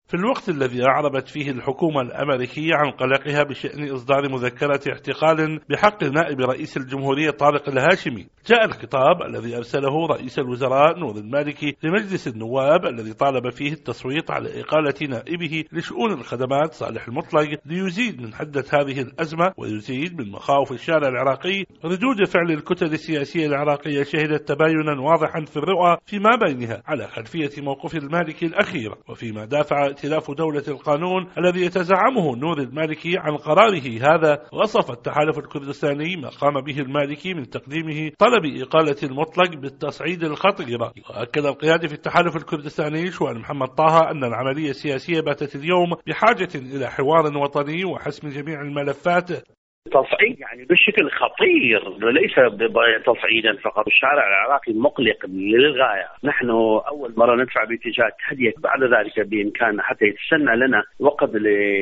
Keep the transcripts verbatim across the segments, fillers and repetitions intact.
في الوقت الذي أعربت فيه الحكومة الأمريكية عن قلقها بشأن إصدار مذكرة اعتقال بحق نائب رئيس الجمهورية طارق الهاشمي، جاء الخطاب الذي أرسله رئيس الوزراء نور المالكي لمجلس النواب الذي طالب فيه التصويت على إقالة نائبه لشؤون الخدمات صالح المطلق ليزيد من حدة هذه الأزمة ويزيد من مخاوف الشارع العراقي. ردود فعل الكتل السياسية العراقية شهدت تباينا واضحا في الرؤى فيما بينها على خلفية موقف المالكي الأخير، وفيما دافع ائتلاف دولة القانون الذي يتزعمه نور المالكي عن قراره هذا، وصف التحالف الكردستاني ما قام به المالكي من تقديمه طلب إقالة المطلق بالتصعيد الخطير. وأكد القيادي في التحالف الكردستاني شوان محمد طه أن العملية السياسية باتت اليوم بحاجة إلى حوار وطني وحسم جميع الملفات. تصعيد يعني بشكل خطير، ليس تصعيدا فقط. الشارع العراقي مقلق للغاية. نحن أول مرة ندفع باتجاه التهدئة، بعد ذلك بإمكاننا حتى يتسنى لنا وقت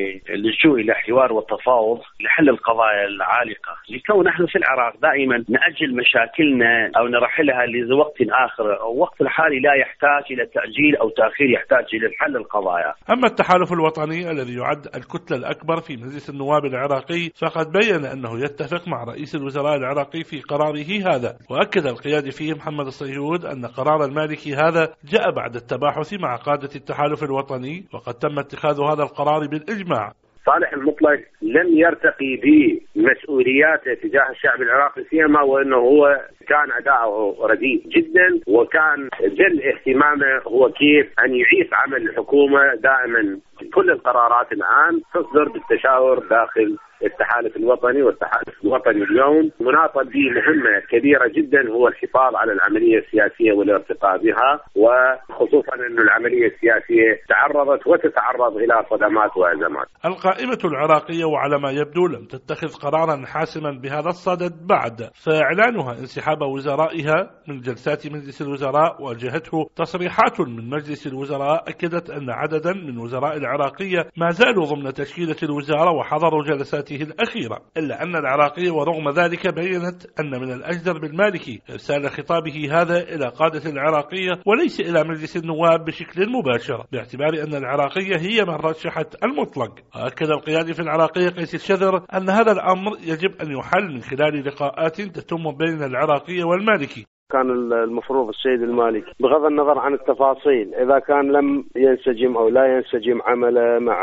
للجوء إلى حوار والتفاوض لحل القضايا العالقة، لكون نحن في العراق دائما نأجل مشاكلنا أو نرحلها لوقت آخر. الوقت الحالي لا يحتاج إلى تأجيل أو تأخير، يحتاج إلى حل القضايا. أما التحالف الوطني الذي يعد الكتلة الأكبر في مجلس النواب العراقي فقد بين أنه يتفق مع رئيس الوزراء العراقي في قراره هذا، وأكد القيادي فيه محمد الصيود أن قرار المالكي هذا جاء بعد التباحث مع قادة التحالف الوطني، وقد تم اتخاذ هذا القرار بالإجماع. صالح المطلق لم يرتقي بمسؤولياته تجاه الشعب العراقي، سيما وأنه هو كان أداؤه رديء جدا، وكان جل اهتمامه هو كيف أن يعيش عمل الحكومة. دائما كل القرارات الآن تصدر بالتشاور داخل التحالف الوطني، والتحالف الوطني اليوم مناط به مهمة كبيرة جدا، هو الحفاظ على العملية السياسية والارتقاء بها، وخصوصا أن العملية السياسية تعرضت وتتعرض إلى صدمات وأزمات. القائمة العراقية وعلى ما يبدو لم تتخذ قرارا حاسما بهذا الصدد بعد، فإعلانها انسحاب وزرائها من جلسات مجلس الوزراء واجهته تصريحات من مجلس الوزراء أكدت أن عددا من وزراء العراقية ما زالوا ضمن تشكيلة الوزارة وحضروا جلسات الأخيرة، إلا أن العراقية ورغم ذلك بيّنت أن من الأجدر بالمالكي إرسال خطابه هذا إلى قادة العراقية وليس إلى مجلس النواب بشكل مباشر، باعتبار أن العراقية هي من رشحت المطلق. وأكد القيادي في العراقية قيس الشذر أن هذا الأمر يجب أن يحل من خلال لقاءات تتم بين العراقية والمالكي. كان المفروض السيد المالكي بغض النظر عن التفاصيل، إذا كان لم ينسجم أو لا ينسجم عمله مع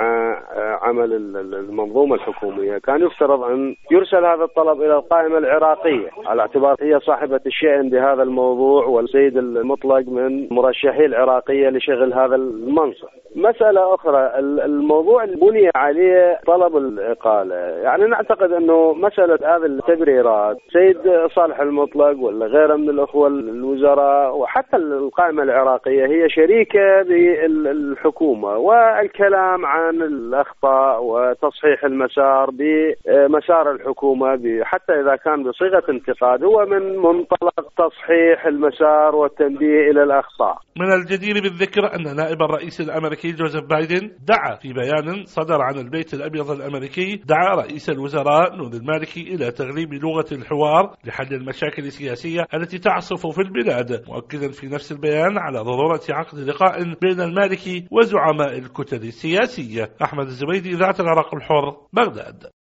عمل المنظومة الحكومية، كان يفترض أن يرسل هذا الطلب إلى القائمة العراقية على اعتبار هي صاحبة الشأن بهذا الموضوع، والسيد المطلق من مرشحي العراقية لشغل هذا المنصب. مسألة أخرى، الموضوع اللي بني عليه طلب الإقالة، يعني نعتقد أنه مسألة هذه التبريرات سيد صالح المطلق ولا غيره من الأخوة الوزراء وحتى القائمة العراقية هي شريكة بالحكومة، والكلام عن الأخطاء وتصحيح المسار بمسار الحكومة حتى إذا كان بصيغة انتقاد هو من منطلق تصحيح المسار والتنبيه إلى الأخطاء. من الجدير بالذكر أن نائب الرئيس الأمريكي جوزيف بايدن دعا في بيان صدر عن البيت الأبيض الأمريكي، دعا رئيس الوزراء نور المالكي إلى تغليب لغة الحوار لحل المشاكل السياسية التي تعصف في البلاد، مؤكدا في نفس البيان على ضرورة عقد لقاء بين المالكي وزعماء الكتل السياسية. أحمد الزبيدي، إذاعة العراق الحر، بغداد.